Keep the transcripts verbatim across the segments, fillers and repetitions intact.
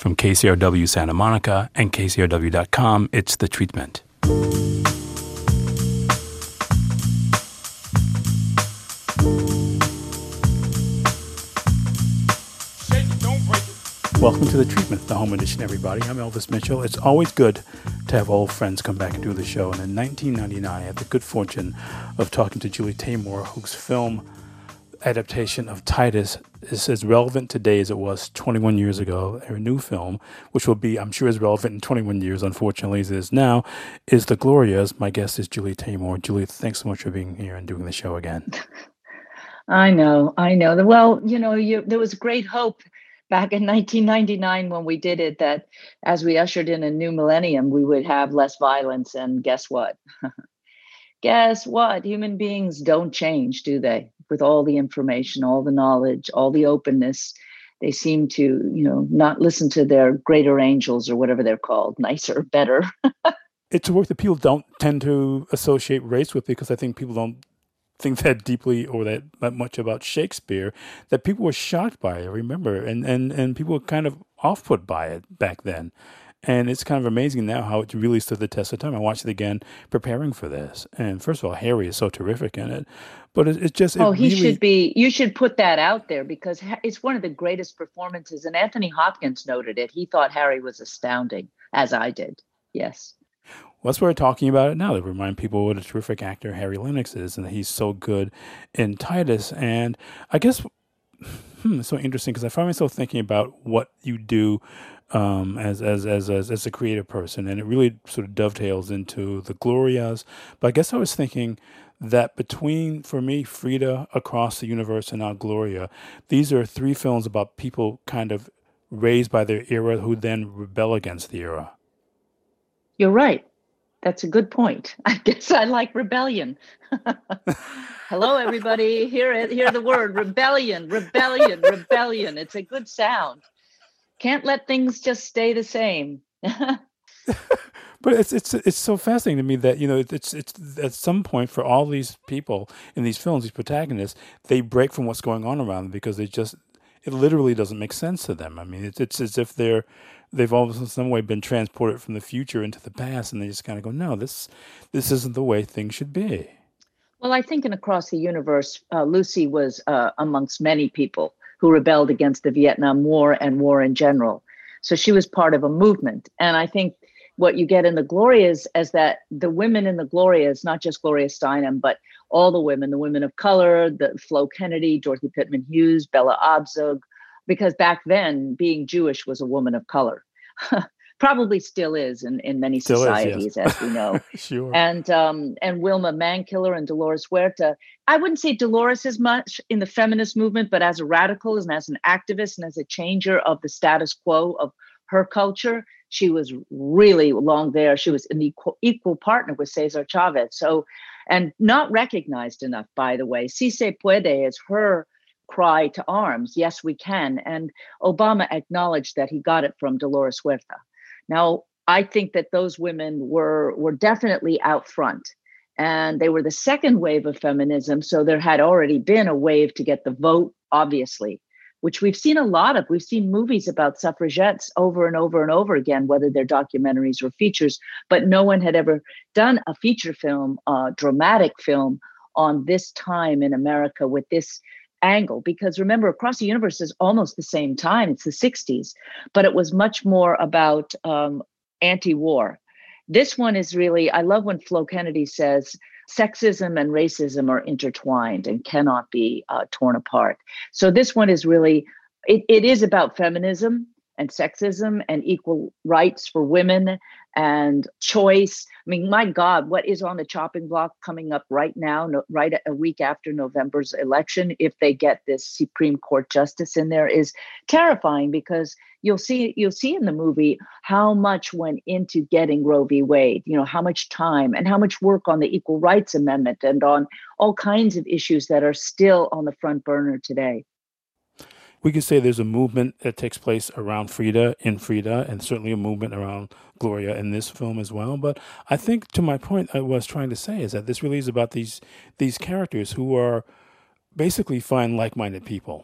From K C R W Santa Monica and K C R W dot com, it's The Treatment. Welcome to The Treatment, the home edition, everybody. I'm Elvis Mitchell. It's always good to have old friends come back and do the show. And in nineteen ninety-nine, I had the good fortune of talking to Julie Taymor, whose film adaptation of Titus is as relevant today as it was twenty-one years ago. Her new film, which will be, I'm sure, as relevant in twenty-one years, unfortunately, as it is now, is The Glorias. My guest is Julie Taymor. Julie, thanks so much for being here and doing the show again. I know, I know. Well, you know, you, there was great hope back in nineteen ninety-nine when we did it that as we ushered in a new millennium, we would have less violence. And guess what? Guess what? Human beings don't change, do they? With all the information, all the knowledge, all the openness, they seem to, you know, not listen to their greater angels or whatever they're called, nicer, better. It's a work that people don't tend to associate race with because I think people don't think that deeply or that, that much about Shakespeare, that people were shocked by it, remember, and, and, and people were kind of off-put by it back then. And it's kind of amazing now how it really stood the test of time. I watched it again preparing for this. And first of all, Harry is so terrific in it. But it, it just... It oh, he really... should be... You should put that out there because it's one of the greatest performances. And Anthony Hopkins noted it. He thought Harry was astounding, as I did. Yes. Well, that's why we're talking about it now, to remind people what a terrific actor Harry Lennix is and that he's so good in Titus. And I guess hmm, it's so interesting because I find myself thinking about what you do um, as, as as as as a creative person, and it really sort of dovetails into the Glorias. But I guess I was thinking that between, for me, Frida, Across the Universe, and now Gloria, these are three films about people kind of raised by their era who then rebel against the era. You're right. That's a good point. I guess I like rebellion. Hello, everybody. Hear it. Hear the word rebellion, rebellion, rebellion. It's a good sound. Can't let things just stay the same. But it's it's it's so fascinating to me that, you know, it's it's at some point for all these people in these films, these protagonists, they break from what's going on around them because they just it literally doesn't make sense to them. I mean, it's it's as if they're they've all in some way been transported from the future into the past, and they just kind of go, no, this this isn't the way things should be. Well, I think in Across the Universe, uh, Lucy was uh, amongst many people who rebelled against the Vietnam War and war in general. So she was part of a movement. And I think what you get in the Glorias is that the women in the Glorias, not just Gloria Steinem, but all the women, the women of color, the Flo Kennedy, Dorothy Pittman Hughes, Bella Abzug, because back then being Jewish was a woman of color. Probably still is in, in many still societies, is, yes. As we know. Sure. And um, and Wilma Mankiller and Dolores Huerta. I wouldn't say Dolores as much in the feminist movement, but as a radical and as an activist and as a changer of the status quo of her culture, she was really long there. She was an equal, equal partner with Cesar Chavez. So, and not recognized enough, by the way. Si se puede is her cry to arms. Yes, we can. And Obama acknowledged that he got it from Dolores Huerta. Now, I think that those women were were definitely out front, and they were the second wave of feminism. So there had already been a wave to get the vote, obviously, which we've seen a lot of. We've seen movies about suffragettes over and over and over again, whether they're documentaries or features, but no one had ever done a feature film, a dramatic film on this time in America with this angle, because remember, Across the Universe is almost the same time. It's the sixties, but it was much more about um, anti-war. This one is really, I love when Flo Kennedy says, sexism and racism are intertwined and cannot be uh, torn apart. So this one is really, it, it is about feminism and sexism and equal rights for women and choice. I mean, my God, what is on the chopping block coming up right now, no, right a week after November's election, if they get this Supreme Court justice in there, is terrifying, because you'll see you'll see in the movie how much went into getting Roe v. Wade, you know, how much time and how much work on the Equal Rights Amendment and on all kinds of issues that are still on the front burner today. We could say there's a movement that takes place around Frida in Frida, and certainly a movement around Gloria in this film as well. But I think, to my point, I was trying to say is that this really is about these these characters who are basically find like-minded people.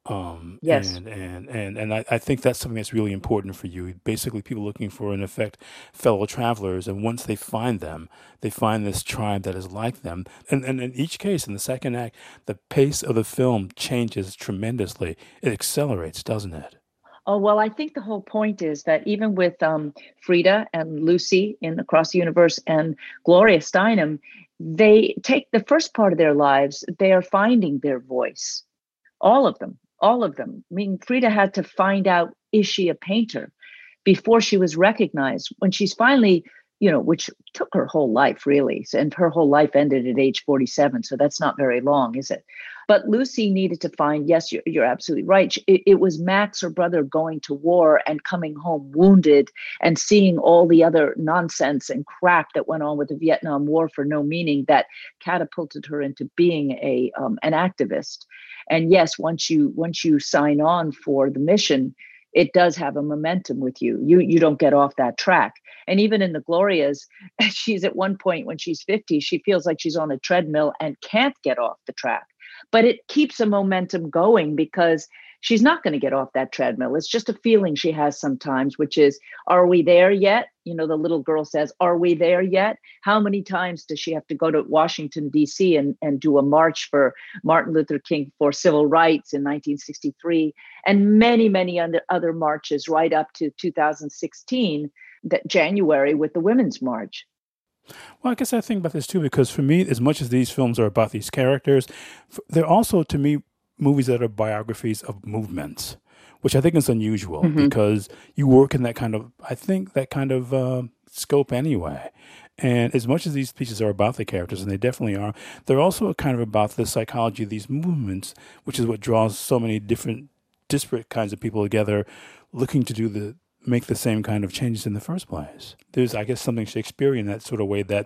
Um, Yes. and and and and I, I think that's something that's really important for you. Basically, people looking for, in effect, fellow travelers, and once they find them, they find this tribe that is like them. And and in each case, in the second act, the pace of the film changes tremendously. It accelerates, doesn't it? Oh, well, I think the whole point is that even with um, Frida and Lucy in Across the Universe and Gloria Steinem, they take the first part of their lives, they are finding their voice. All of them, all of them. I mean, Frida had to find out, is she a painter before she was recognized? When she's finally, you know, which took her whole life really, and her whole life ended at age forty-seven. So that's not very long, is it? But Lucy needed to find, yes, you're, you're absolutely right. It, it was Max, her brother, going to war and coming home wounded and seeing all the other nonsense and crap that went on with the Vietnam War for no meaning that catapulted her into being a um, an activist. And yes, once you once you sign on for the mission, it does have a momentum with you. You you don't get off that track. And even in the Glorias, she's at one point when she's fifty, she feels like she's on a treadmill and can't get off the track. But it keeps a momentum going because she's not going to get off that treadmill. It's just a feeling she has sometimes, which is, are we there yet? You know, the little girl says, are we there yet? How many times does she have to go to Washington, D C and, and do a march for Martin Luther King for civil rights in nineteen sixty-three, and many, many other marches right up to two thousand sixteen, that January with the Women's March? Well, I guess I think about this too, because for me, as much as these films are about these characters, f- they're also, to me, movies that are biographies of movements, which I think is unusual Mm-hmm. because you work in that kind of, I think, that kind of uh, scope anyway. And as much as these pieces are about the characters, and they definitely are, they're also kind of about the psychology of these movements, which is what draws so many different, disparate kinds of people together, looking to do the make the same kind of changes in the first place. There's, I guess, something Shakespearean that sort of way that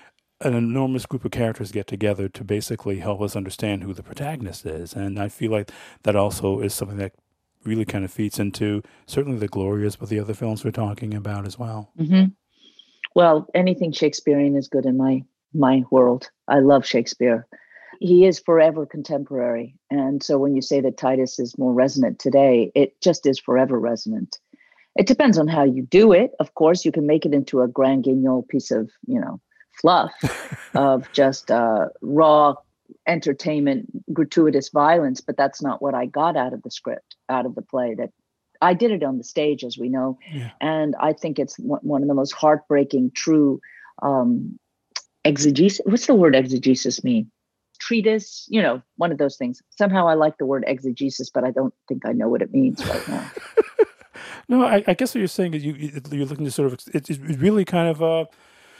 an enormous group of characters get together to basically help us understand who the protagonist is. And I feel like that also is something that really kind of feeds into certainly the Glorias, but the other films we're talking about as well. Mm-hmm. Well, anything Shakespearean is good in my my world. I love Shakespeare. He is forever contemporary. And so when you say that Titus is more resonant today, it just is forever resonant. It depends on how you do it. Of course, you can make it into a grand guignol piece of, you know, fluff of just uh, raw entertainment, gratuitous violence. But that's not what I got out of the script, out of the play. That I did it on the stage, as we know. Yeah. And I think it's one of the most heartbreaking, true um, exegesis. What's the word exegesis mean? Treatise, you know, one of those things. Somehow I like the word exegesis, but I don't think I know what it means right now. No, I, I guess what you're saying is you, you- you're looking to sort of, it, it's really kind of, uh,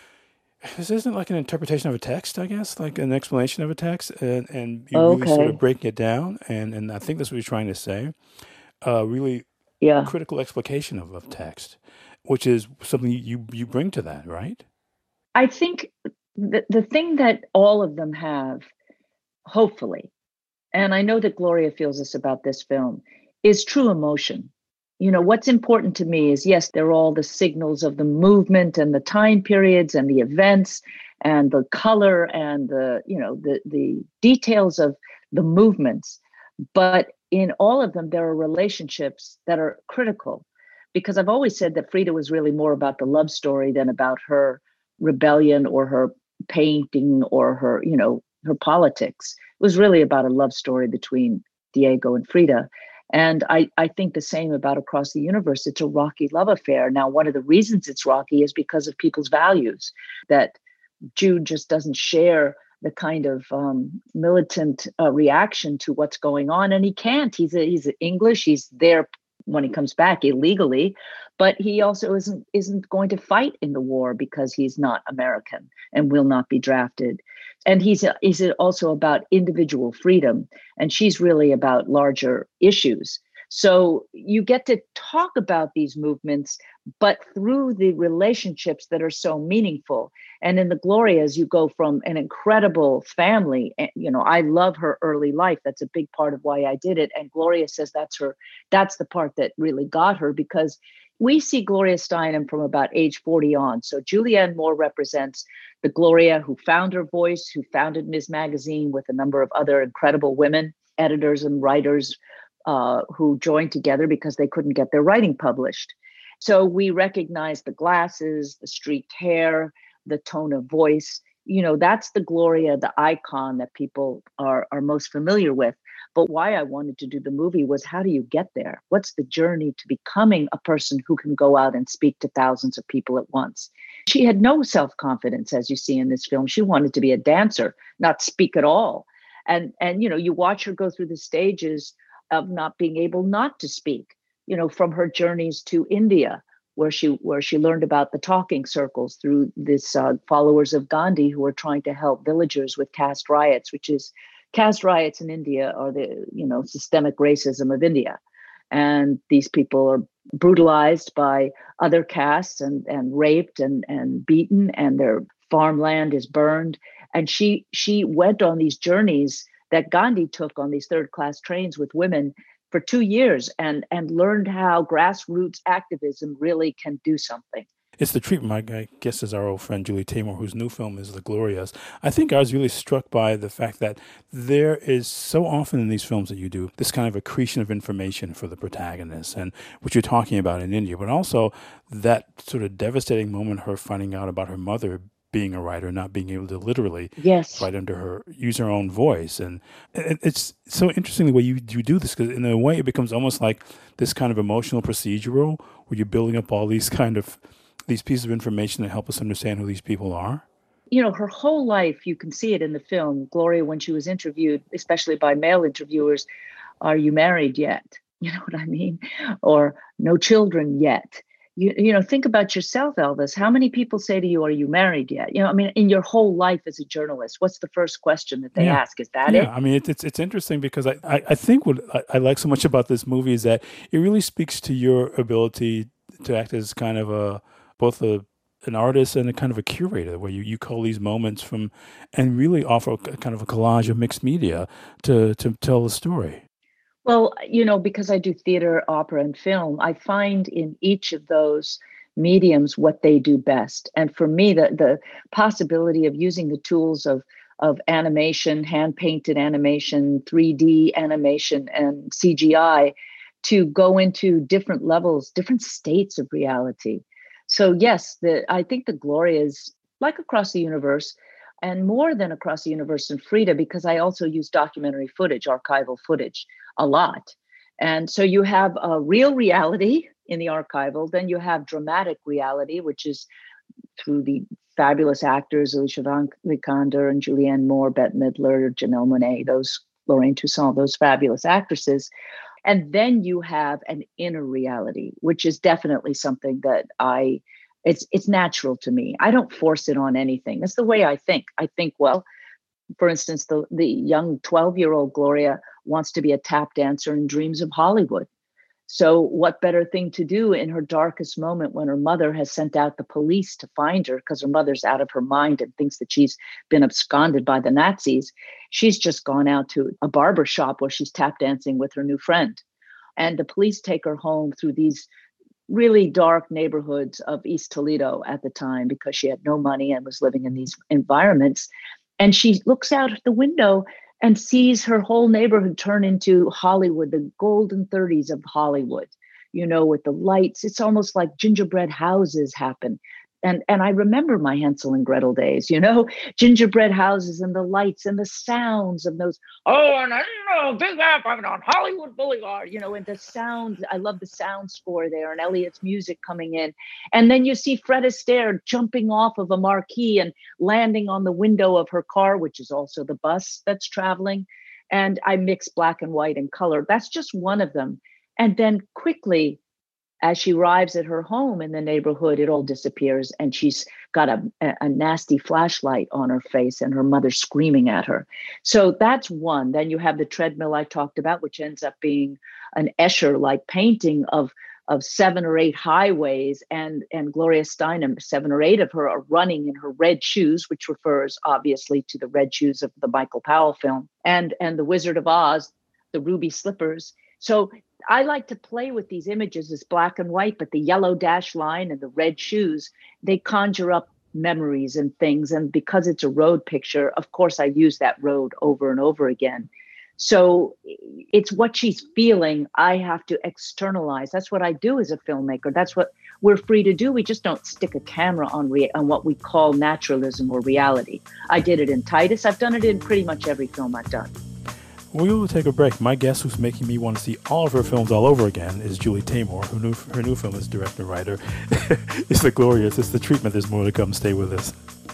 this isn't like an interpretation of a text, I guess, like an explanation of a text, and, and you really sort of Okay. breaking it down. And, and I think that's what you're trying to say. Uh, really Yeah. critical explication of, of text, which is something you, you bring to that, right? I think the, the thing that all of them have, hopefully, and I know that Gloria feels this about this film, is true emotion. You know, what's important to me is, yes, they're all the signals of the movement and the time periods and the events and the color and the, you know, the the details of the movements. But in all of them, there are relationships that are critical, because I've always said that Frida was really more about the love story than about her rebellion or her painting or her, you know, her politics. It was really about a love story between Diego and Frida. And I, I think the same about Across the Universe. It's a rocky love affair. Now, one of the reasons it's rocky is because of people's values, that Jude just doesn't share the kind of um, militant uh, reaction to what's going on, and he can't. He's a, he's English. He's there when he comes back illegally, but he also isn't isn't going to fight in the war because he's not American and will not be drafted. And he's a, he's also about individual freedom, and she's really about larger issues. So you get to talk about these movements, but through the relationships that are so meaningful. And in the Glorias, you go from an incredible family. And, you know, I love her early life. That's a big part of why I did it. And Gloria says that's her, that's the part that really got her, because we see Gloria Steinem from about age forty on. So Julianne Moore represents the Gloria who found her voice, who founded Ms. Magazine with a number of other incredible women, editors and writers, uh, who joined together because they couldn't get their writing published. So we recognize the glasses, the streaked hair, the tone of voice. You know, that's the Gloria, the icon that people are, are most familiar with. But why I wanted to do the movie was, how do you get there? What's the journey to becoming a person who can go out and speak to thousands of people at once? She had no self-confidence, as you see in this film. She wanted to be a dancer, not speak at all. And, and you know, you watch her go through the stages of not being able not to speak, you know, from her journeys to India, where she where she learned about the talking circles through this uh, followers of Gandhi who were trying to help villagers with caste riots, which is caste riots in India are the, you know, systemic racism of India. And these people are brutalized by other castes and, and raped and, and beaten, and their farmland is burned. And she she went on these journeys that Gandhi took on these third class trains with women for two years and, and learned how grassroots activism really can do something. It's the treatment, I guess, as our old friend Julie Taymor, whose new film is The Glorias. I think I was really struck by the fact that there is so often in these films that you do this kind of accretion of information for the protagonist, and what you're talking about in India, but also that sort of devastating moment, her finding out about her mother being a writer, not being able to literally yes. write under her, use her own voice. And it, it's so interesting the way you, you do this, because in a way it becomes almost like this kind of emotional procedural where you're building up all these kind of these pieces of information that help us understand who these people are. You know, her whole life, you can see it in the film. Gloria, when she was interviewed, especially by male interviewers, are you married yet? You know what I mean? Or no children yet. You, you know, think about yourself, Elvis. How many people say to you, are you married yet? You know, I mean, in your whole life as a journalist, what's the first question that they yeah. ask? Is that yeah. it? I mean, it, it's it's interesting because I, I, I think what I, I like so much about this movie is that it really speaks to your ability to act as kind of a, both a, an artist and a kind of a curator, where you, you cull these moments from and really offer a, kind of a collage of mixed media to, to tell the story. Well, you know, because I do theater, opera, and film, I find in each of those mediums what they do best. And for me, the, the possibility of using the tools of, of animation, hand-painted animation, three D animation, and C G I to go into different levels, different states of reality. So yes, the, I think the Gloria is like Across the Universe, and more than Across the Universe and Frida, because I also use documentary footage, archival footage, a lot. And so you have a real reality in the archival, then you have dramatic reality, which is through the fabulous actors, Alicia Vikander and Julianne Moore, Bette Midler, Janelle Monáe, those Lorraine Toussaint, those fabulous actresses. And then you have an inner reality, which is definitely something that I, it's it's natural to me. I don't force it on anything. That's the way I think. I think, well, for instance, the, the young twelve-year-old Gloria wants to be a tap dancer and dreams of Hollywood. So what better thing to do in her darkest moment when her mother has sent out the police to find her because her mother's out of her mind and thinks that she's been absconded by the Nazis. She's just gone out to a barber shop where she's tap dancing with her new friend. And the police take her home through these really dark neighborhoods of East Toledo at the time because she had no money and was living in these environments. And she looks out the window and sees her whole neighborhood turn into Hollywood, the golden thirties of Hollywood, you know, with the lights. It's almost like gingerbread houses happen. And, and I remember my Hansel and Gretel days, you know, gingerbread houses and the lights and the sounds of those, oh, and I know, Big Apple on Hollywood Boulevard, you know, and the sound, I love the sound score there and Elliot's music coming in. And then you see Fred Astaire jumping off of a marquee and landing on the window of her car, which is also the bus that's traveling. And I mix black and white and color. That's just one of them. And then quickly, as she arrives at her home in the neighborhood, it all disappears and she's got a, a nasty flashlight on her face and her mother screaming at her. So that's one. Then you have the treadmill I talked about, which ends up being an Escher-like painting of, of seven or eight highways, and, and Gloria Steinem, seven or eight of her are running in her red shoes, which refers obviously to the red shoes of the Michael Powell film, and, and the Wizard of Oz, the ruby slippers. So I like to play with these images as black and white, but the yellow dash line and the red shoes, they conjure up memories and things. And because it's a road picture, of course, I use that road over and over again. So it's what she's feeling. I have to externalize. That's what I do as a filmmaker. That's what we're free to do. We just don't stick a camera on re- on what we call naturalism or reality. I did it in Titus. I've done it in pretty much every film I've done. We will take a break. My guest, who's making me want to see all of her films all over again, is Julie Taymor. Her new, her new film is director and writer. It's The Glorious. It's The Treatment. There's more to come. Stay with us.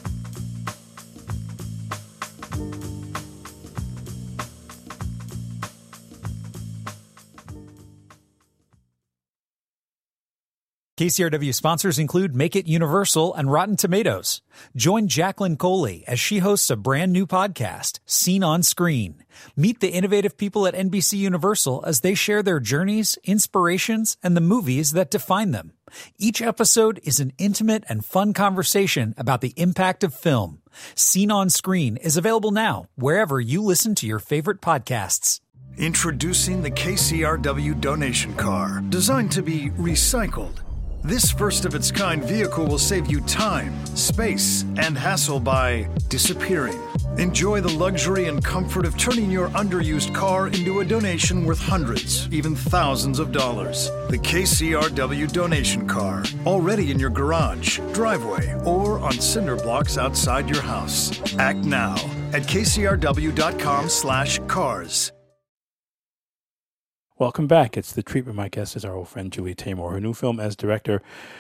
K C R W sponsors include Make It Universal and Rotten Tomatoes. Join Jacqueline Coley as she hosts a brand new podcast, Seen on Screen. Meet the innovative people at N B C Universal as they share their journeys, inspirations, and the movies that define them. Each episode is an intimate and fun conversation about the impact of film. Seen on Screen is available now, wherever you listen to your favorite podcasts. Introducing the K C R W donation car, designed to be recycled. This first-of-its-kind vehicle will save you time, space, and hassle by disappearing. Enjoy the luxury and comfort of turning your underused car into a donation worth hundreds, even thousands of dollars. The K C R W donation car, already in your garage, driveway, or on cinder blocks outside your house. Act now at kcrw.com slash cars. Welcome back. It's The Treatment. My guest is our old friend Julie Taymor. Her new film as director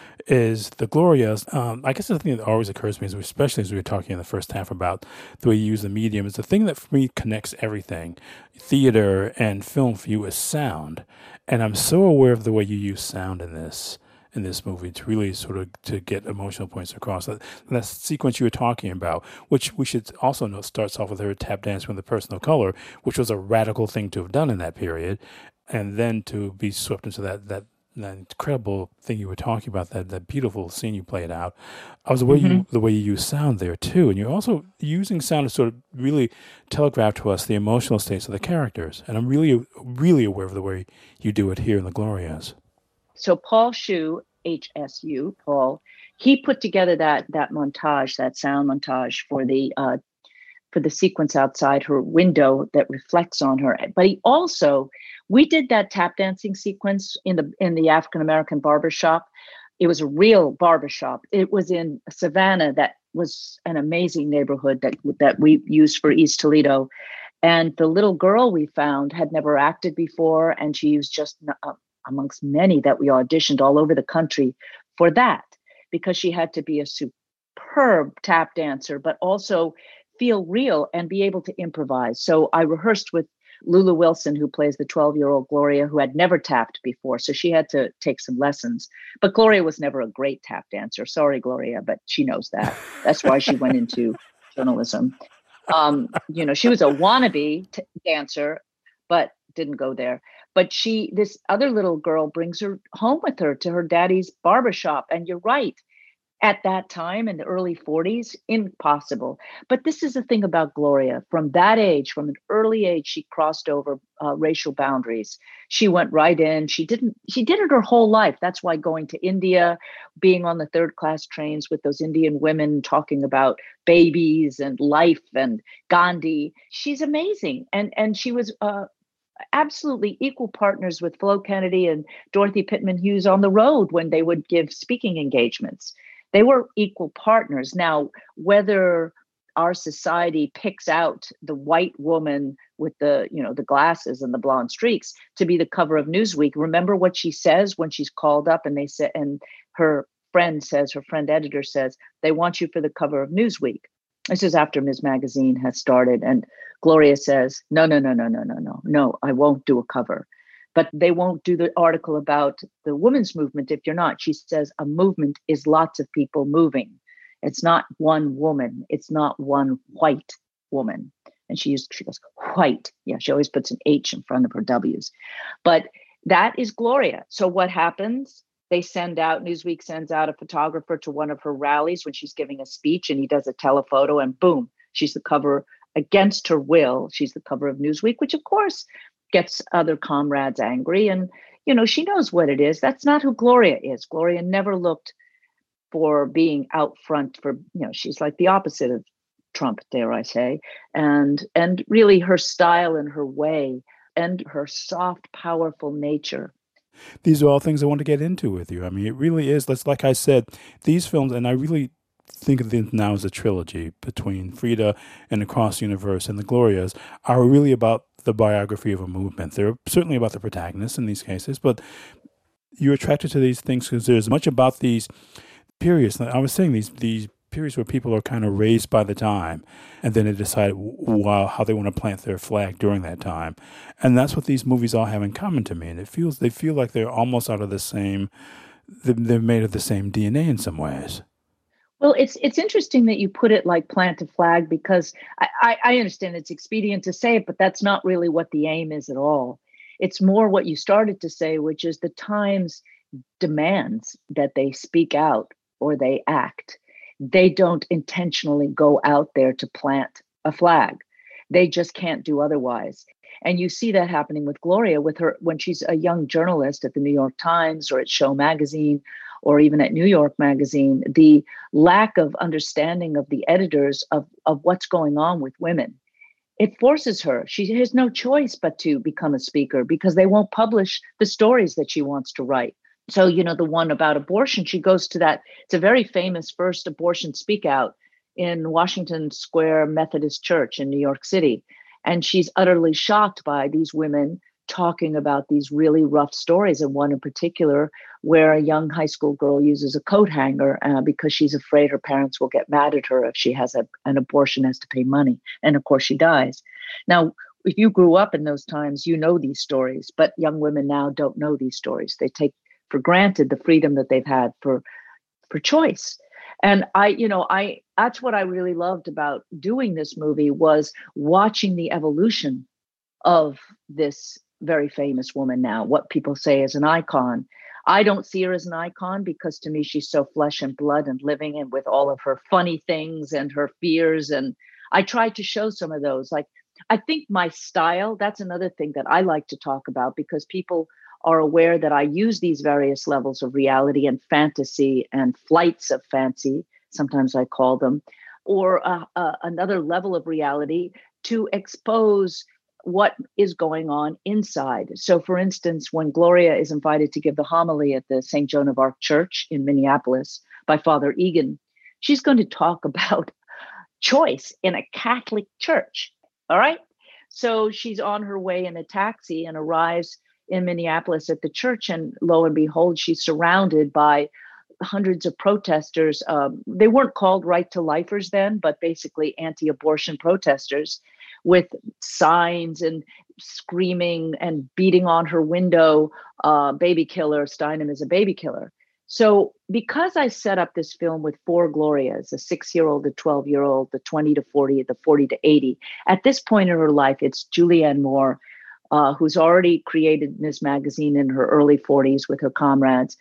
is The Glorias. Um, I guess the thing that always occurs to me, is, especially as we were talking in the first half about the way you use the medium, is the thing that for me connects everything, theater and film for you, is sound. And I'm so aware of the way you use sound in this in this movie to really sort of to get emotional points across. That, that sequence you were talking about, which we should also know starts off with her tap dance with a person of color, which was a radical thing to have done in that period. And then to be swept into that that, that incredible thing you were talking about, that, that beautiful scene you played out. I was aware mm-hmm. you the way you use sound there too, and you're also using sound to sort of really telegraph to us the emotional states of the characters. And I'm really really aware of the way you do it here in The Glorias. So Paul Hsu, H S U, Paul, he put together that that montage, that sound montage for the uh, for the sequence outside her window that reflects on her. But he also, we did that tap dancing sequence in the in the African American barbershop. It was a real barbershop. It was in Savannah. That was an amazing neighborhood that that we used for East Toledo. And the little girl we found had never acted before, and she was just uh, amongst many that we auditioned all over the country for that, because she had to be a superb tap dancer, but also feel real and be able to improvise. So I rehearsed with Lulu Wilson, who plays the twelve-year-old Gloria, who had never tapped before. So she had to take some lessons. But Gloria was never a great tap dancer. Sorry, Gloria, but she knows that. That's why she went into journalism. Um, you know, she was a wannabe t- dancer, but didn't go there. But she, this other little girl brings her home with her to her daddy's barbershop. And you're right. At that time in the early forties, impossible. But this is the thing about Gloria. From that age, from an early age, she crossed over uh, racial boundaries. She went right in. She didn't. She did it her whole life. That's why going to India, being on the third class trains with those Indian women talking about babies and life and Gandhi. She's amazing. And and she was uh, absolutely equal partners with Flo Kennedy and Dorothy Pittman Hughes on the road when they would give speaking engagements. They were equal partners. Now, whether our society picks out the white woman with the, you know, the glasses and the blonde streaks to be the cover of Newsweek, remember what she says when she's called up and they say, and her friend says, her friend editor says, they want you for the cover of Newsweek. This is after Miz Magazine has started. And Gloria says, no, no, no, no, no, no, no, no, I won't do a cover. But they won't do the article about the women's movement if you're not. She says a movement is lots of people moving. It's not one woman. It's not one white woman. And she used, she goes, white. Yeah, she always puts an H in front of her W's. But that is Gloria. So what happens? They send out, Newsweek sends out a photographer to one of her rallies when she's giving a speech, and he does a telephoto, and boom, she's the cover against her will. She's the cover of Newsweek, which of course gets other comrades angry. And, you know, she knows what it is. That's not who Gloria is. Gloria never looked for being out front for, you know, she's like the opposite of Trump, dare I say, and and really her style and her way and her soft, powerful nature. These are all things I want to get into with you. I mean, it really is. That's like I said, these films, and I really think of them now as a trilogy between Frida and Across the Universe and the Glorias, are really about the biography of a movement. They're certainly about the protagonists in these cases, but you're attracted to these things because there's much about these periods. I was saying these these periods where people are kind of raised by the time, and then they decide wow, how they want to plant their flag during that time. And that's what these movies all have in common to me. And it feels they feel like they're almost out of the same, they're made of the same D N A in some ways. Well, it's it's interesting that you put it like plant a flag, because I, I, I understand it's expedient to say it, but that's not really what the aim is at all. It's more what you started to say, which is the Times demands that they speak out or they act. They don't intentionally go out there to plant a flag. They just can't do otherwise. And you see that happening with Gloria, with her when she's a young journalist at the New York Times or at Show Magazine or even at New York Magazine, the lack of understanding of the editors of, of what's going on with women. It forces her. She has no choice but to become a speaker because they won't publish the stories that she wants to write. So, you know, the one about abortion, she goes to that. It's a very famous first abortion speak out in Washington Square Methodist Church in New York City. And she's utterly shocked by these women talking about these really rough stories, and one in particular where a young high school girl uses a coat hanger uh, because she's afraid her parents will get mad at her if she has a, an abortion, has to pay money. And of course she dies. Now, if you grew up in those times, you know these stories, but young women now don't know these stories. They take for granted the freedom that they've had for, for choice. And I, you know, I, that's what I really loved about doing this movie, was watching the evolution of this very famous woman now, what people say is an icon. I don't see her as an icon because to me, she's so flesh and blood and living, and with all of her funny things and her fears. And I tried to show some of those. Like, I think my style, that's another thing that I like to talk about, because people are aware that I use these various levels of reality and fantasy and flights of fancy, sometimes I call them, or uh, uh, another level of reality to expose what is going on inside. So, for instance, when Gloria is invited to give the homily at the Saint Joan of Arc Church in Minneapolis by Father Egan, she's going to talk about choice in a Catholic church. All right. So she's on her way in a taxi and arrives in Minneapolis at the church. And lo and behold, she's surrounded by hundreds of protesters. Um, they weren't called right to lifers then, but basically anti-abortion protesters, with signs and screaming and beating on her window, uh, baby killer, Steinem is a baby killer. So because I set up this film with four Glorias, a six-year-old, a twelve-year-old, the twenty to forty, the forty to eighty, at this point in her life, it's Julianne Moore, uh, who's already created Miz Magazine in her early forties with her comrades.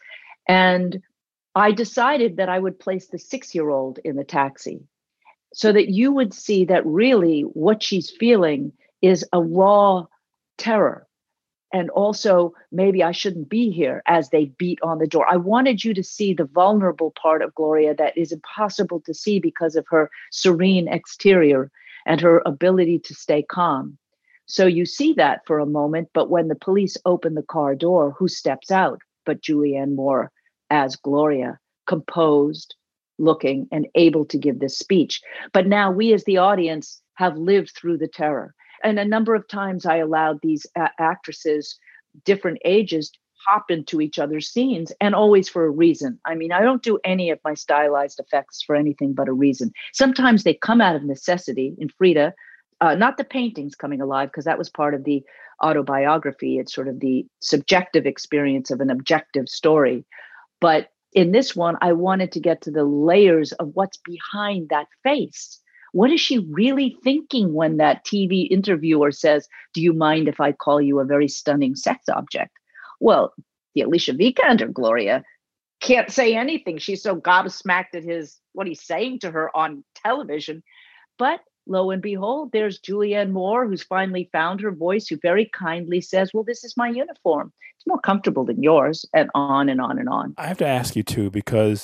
And I decided that I would place the six-year-old in the taxi, so that you would see that really what she's feeling is a raw terror. And also, maybe I shouldn't be here, as they beat on the door. I wanted you to see the vulnerable part of Gloria that is impossible to see because of her serene exterior and her ability to stay calm. So you see that for a moment, but when the police open the car door, who steps out but Julianne Moore as Gloria, composed, looking, and able to give this speech. But now we as the audience have lived through the terror. And a number of times I allowed these a- actresses, different ages, hop into each other's scenes, and always for a reason. I mean, I don't do any of my stylized effects for anything but a reason. Sometimes they come out of necessity. In Frida, uh, not the paintings coming alive, because that was part of the autobiography. It's sort of the subjective experience of an objective story. But in this one, I wanted to get to the layers of what's behind that face. What is she really thinking when that T V interviewer says, "Do you mind if I call you a very stunning sex object?" Well, the Alicia Vikander Gloria can't say anything. She's so gobsmacked at his, what he's saying to her on television. But lo and behold, there's Julianne Moore, who's finally found her voice, who very kindly says, "Well, this is my uniform. It's more comfortable than yours," and on and on and on. I have to ask you too, because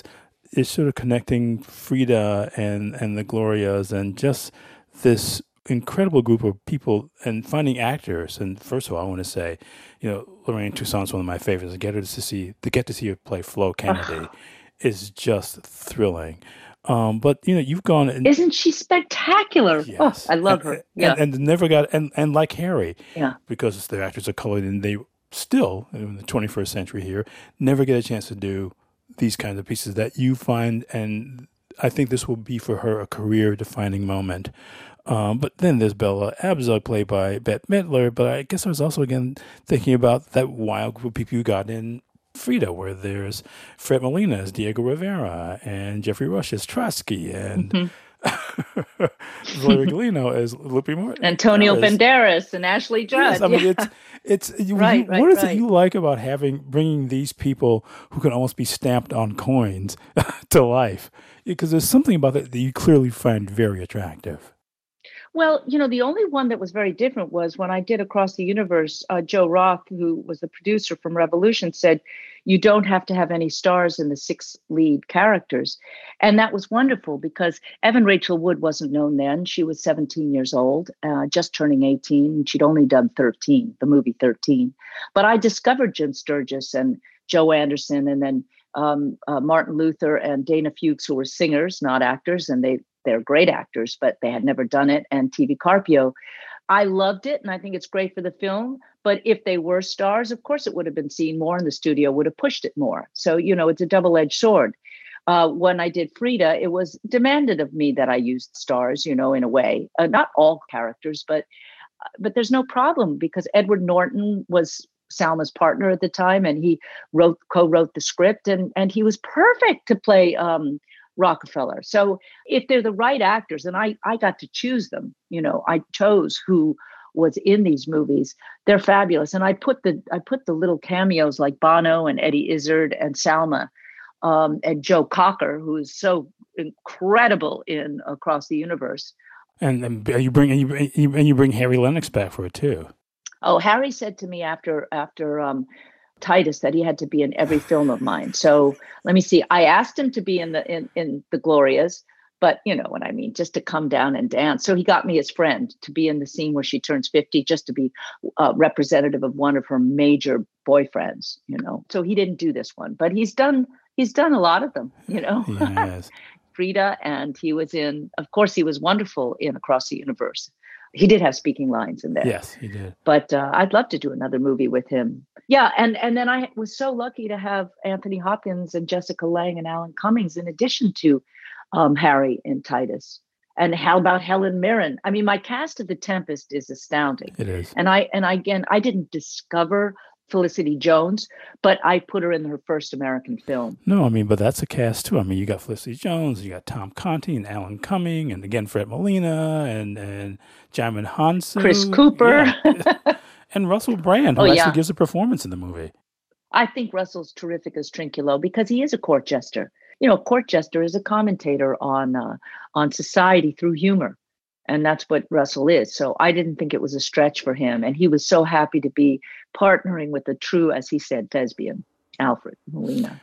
is sort of connecting Frida and, and the Glorias and just this incredible group of people and finding actors. And first of all, I want to say, you know, Lorraine Toussaint's one of my favorites. To get her to see, to get to see her play Flo Kennedy is just thrilling. Um, but you know, you've gone. And, Isn't she spectacular? Yes. Oh, I love and, her. Yeah, and, and never got and, and like Harry, yeah, because the actors are colored and they still in the twenty-first century here never get a chance to do these kinds of pieces that you find. And I think this will be for her a career-defining moment. Um, but then there's Bella Abzug, played by Bette Midler. But I guess I was also, again, thinking about that wild group of people you got in Frida, where there's Fred Molina as Diego Rivera and Jeffrey Rush as Trotsky and mm-hmm. Zoe Galino as Lupe Martin. Antonio Banderas and Ashley Judd. Yes, I mean, it's, it's you, right, you, right, what is right. it you like about having, bringing these people who can almost be stamped on coins to life? Because there's something about that that you clearly find very attractive. Well, you know, the only one that was very different was when I did Across the Universe, uh, Joe Roth, who was the producer from Revolution, said, you don't have to have any stars in the six lead characters. And that was wonderful because Evan Rachel Wood wasn't known then. She was seventeen years old, uh, just turning eighteen. And she'd only done thirteen, the movie thirteen. But I discovered Jim Sturgis and Joe Anderson and then um, uh, Martin Luther and Dana Fuchs, who were singers, not actors. And they They're great actors, but they had never done it. And T V Carpio. I loved it, and I think it's great for the film. But if they were stars, of course, it would have been seen more, and the studio would have pushed it more. So, you know, it's a double-edged sword. Uh, when I did Frida, it was demanded of me that I used stars, you know, in a way. Uh, not all characters, but but there's no problem because Edward Norton was Salma's partner at the time, and he wrote co-wrote the script, and and he was perfect to play um, Rockefeller. So if they're the right actors, and I, I got to choose them, you know, I chose who was in these movies. They're fabulous. And I put the, I put the little cameos like Bono and Eddie Izzard and Salma um, and Joe Cocker, who is so incredible in Across the Universe. And, and you bring, and you, and you bring Harry Lennox back for it too. Oh, Harry said to me after, after, um, Titus that he had to be in every film of mine. So let me see. I asked him to be in the in, in the Glorias, but you know what I mean, just to come down and dance. So he got me his friend to be in the scene where she turns fifty, just to be uh, representative of one of her major boyfriends. You know, so he didn't do this one, but he's done. He's done a lot of them. You know, yes. Frida, and he was in. Of course, he was wonderful in Across the Universe. He did have speaking lines in there. Yes, he did. But uh, I'd love to do another movie with him. Yeah, and and then I was so lucky to have Anthony Hopkins and Jessica Lange and Alan Cummings in addition to um, Harry and Titus. And how about Helen Mirren? I mean, my cast of The Tempest is astounding. It is. And I and I, again, I didn't discover Felicity Jones, but I put her in her first American film. No, I mean, but that's a cast too. I mean, you got Felicity Jones, you got Tom Conti and Alan Cumming, and again Fred Molina and and Djimon Hounsou, Chris Cooper, yeah. and Russell Brand, who oh, actually yeah. gives a performance in the movie. I think Russell's terrific as Trinculo because he is a court jester. You know, a court jester is a commentator on uh, on society through humor. And that's what Russell is. So I didn't think it was a stretch for him. And he was so happy to be partnering with the true, as he said, thespian, Alfred Molina.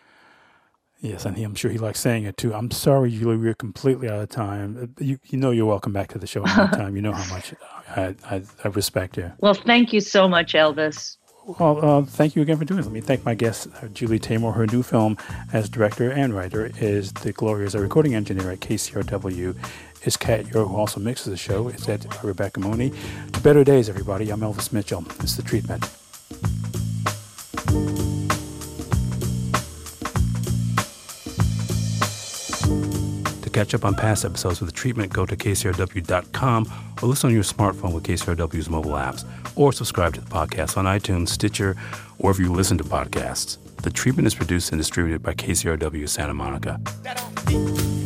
Yes, and he, I'm sure he likes saying it too. I'm sorry, Julie, we're completely out of time. You you know you're welcome back to the show anytime. You know how much I, I, I respect you. Well, thank you so much, Elvis. Well, uh, thank you again for doing it. Let me thank my guest, uh, Julie Taymor. Her new film as director and writer is The Glorias. A recording engineer at K C R W is Kat Yor, who also mixes the show. It's edited by Rebecca Mooney. To better days, everybody. I'm Elvis Mitchell. It's The Treatment. To catch up on past episodes of The Treatment, go to K C R W dot com or listen on your smartphone with K C R W's mobile apps, or subscribe to the podcast on iTunes, Stitcher, or wherever you listen to podcasts. The Treatment is produced and distributed by K C R W Santa Monica.